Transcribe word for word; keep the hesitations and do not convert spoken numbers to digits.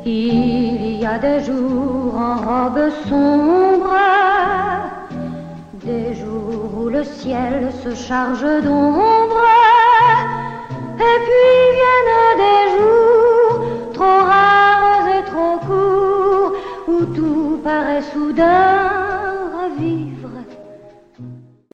Il y a des jours en robe sombre, des jours où le ciel se charge d'ombre, et puis viennent des jours trop rares et trop courts, où tout paraît soudain